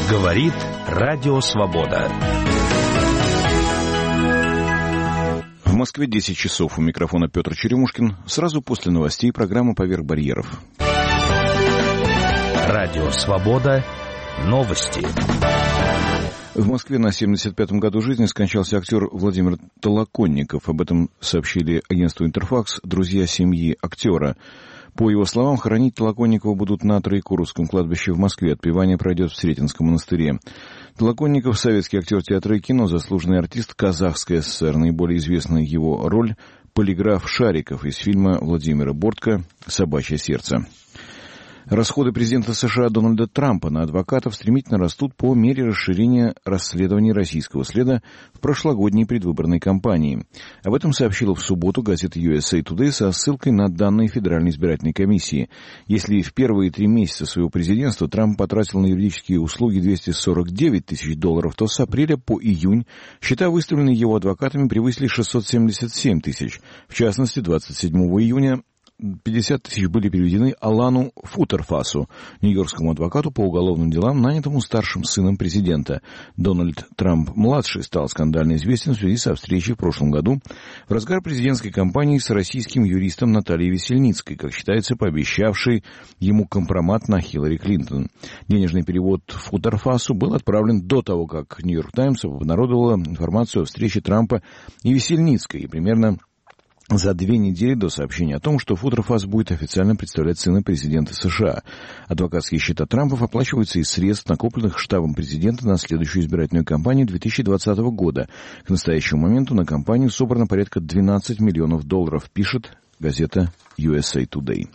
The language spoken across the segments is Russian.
Говорит Радио Свобода. В Москве 10 часов. У микрофона Петр Черемушкин. Сразу после новостей программа «Поверх барьеров». Радио Свобода. Новости. В Москве на 75-м году жизни скончался актер Владимир Толоконников. Об этом сообщили агентству «Интерфакс» друзья семьи актера. По его словам, хоронить Толоконникова будут на Троекуровском кладбище в Москве. Отпевание пройдет в Сретенском монастыре. Толоконников — советский актер театра и кино, заслуженный артист Казахской ССР. Наиболее известна его роль — полиграф Шариков из фильма Владимира Бортко «Собачье сердце». Расходы президента США Дональда Трампа на адвокатов стремительно растут по мере расширения расследований российского следа в прошлогодней предвыборной кампании. Об этом сообщила в субботу газета USA Today со ссылкой на данные Федеральной избирательной комиссии. Если в первые 3 месяца своего президентства Трамп потратил на юридические услуги $249 тысяч, то с апреля по июнь счета, выставленные его адвокатами, превысили 677 тысяч. В частности, 27 июня 50 тысяч были переведены Алану Футерфасу, нью-йоркскому адвокату по уголовным делам, нанятому старшим сыном президента. Дональд Трамп-младший стал скандально известен в связи со встречей в прошлом году в разгар президентской кампании с российским юристом Натальей Весельницкой, как считается, пообещавшей ему компромат на Хиллари Клинтон. Денежный перевод Футерфасу был отправлен до того, как «Нью-Йорк Таймс» обнародовала информацию о встрече Трампа и Весельницкой, и примерно за 2 недели до сообщения о том, что Футерфас будет официально представлять сына президента США. Адвокатские счета Трампов оплачиваются из средств, накопленных штабом президента на следующую избирательную кампанию 2020 года. К настоящему моменту на кампанию собрано порядка $12 миллионов, пишет газета USA Today.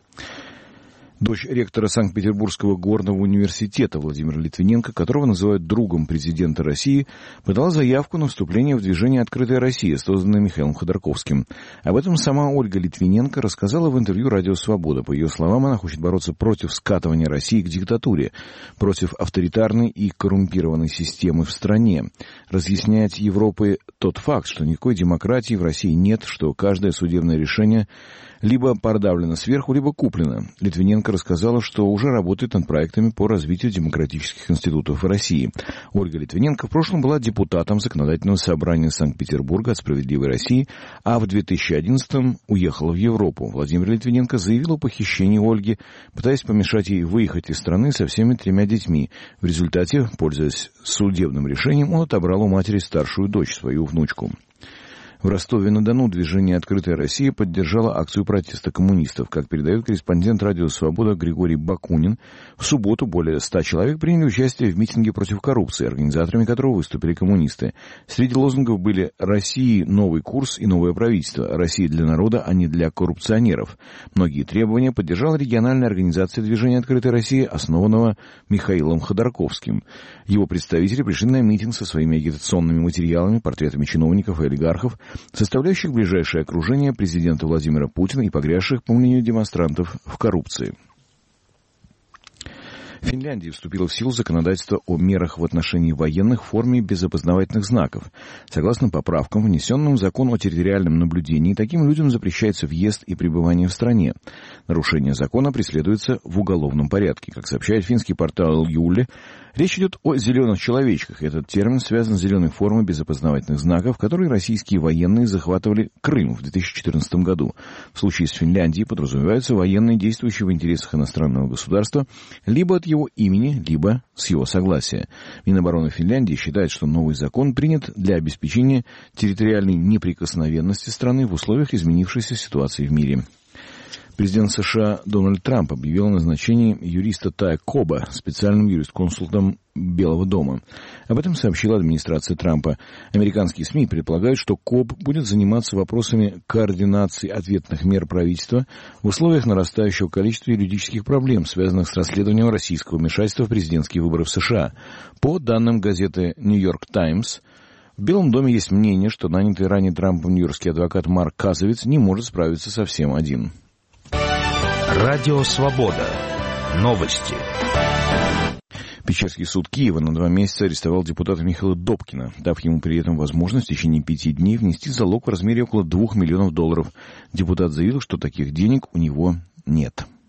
Дочь ректора Санкт-Петербургского горного университета Владимира Литвиненко, которого называют другом президента России, подала заявку на вступление в движение «Открытая Россия», созданное Михаилом Ходорковским. Об этом сама Ольга Литвиненко рассказала в интервью «Радио Свобода». По ее словам, она хочет бороться против скатывания России к диктатуре, против авторитарной и коррумпированной системы в стране, разъяснять Европе тот факт, что никакой демократии в России нет, что каждое судебное решение либо продавлено сверху, либо куплено. Литвиненко рассказала, что уже работает над проектами по развитию демократических институтов в России. Ольга Литвиненко в прошлом была депутатом Законодательного собрания Санкт-Петербурга от «Справедливой России», а в 2011-м уехала в Европу. Владимир Литвиненко заявил о похищении Ольги, пытаясь помешать ей выехать из страны со всеми 3 детьми. В результате, пользуясь судебным решением, он отобрал у матери старшую дочь, свою внучку. В Ростове-на-Дону движение «Открытая Россия» поддержало акцию протеста коммунистов. Как передает корреспондент «Радио Свобода» Григорий Бакунин, в субботу более 100 человек приняли участие в митинге против коррупции, организаторами которого выступили коммунисты. Среди лозунгов были «России новый курс и новое правительство», «Россия для народа, а не для коррупционеров». Многие требования поддержала региональная организация движения «Открытая Россия», основанного Михаилом Ходорковским. Его представители пришли на митинг со своими агитационными материалами, портретами чиновников и олигархов, составляющих ближайшее окружение президента Владимира Путина и погрязших, по мнению демонстрантов, в коррупции. В Финляндии вступило в силу законодательство о мерах в отношении военных в форме без опознавательных знаков. Согласно поправкам, внесенным в закон о территориальном наблюдении, таким людям запрещается въезд и пребывание в стране. Нарушение закона преследуется в уголовном порядке. Как сообщает финский портал Юле, речь идет о зеленых человечках. Этот термин связан с зеленой формой без опознавательных знаков, которой российские военные захватывали Крым в 2014 году. В случае с Финляндией подразумеваются военные, действующие в интересах иностранного государства, либо от его имени, либо с его согласия. Минобороны Финляндии считает, что новый закон принят для обеспечения территориальной неприкосновенности страны в условиях изменившейся ситуации в мире. Президент США Дональд Трамп объявил о назначении юриста Тая Коба специальным юрисконсультом Белого дома. Об этом сообщила администрация Трампа. Американские СМИ предполагают, что Коб будет заниматься вопросами координации ответных мер правительства в условиях нарастающего количества юридических проблем, связанных с расследованием российского вмешательства в президентские выборы в США. По данным газеты «Нью-Йорк Таймс», в Белом доме есть мнение, что нанятый ранее Трампом нью-йоркский адвокат Марк Казовец не может справиться совсем один. Радио Свобода. Новости. Печерский суд Киева на 2 месяца арестовал депутата Михаила Добкина, дав ему при этом возможность в течение 5 дней внести залог в размере около $2 миллионов. Депутат заявил, что таких денег у него нет.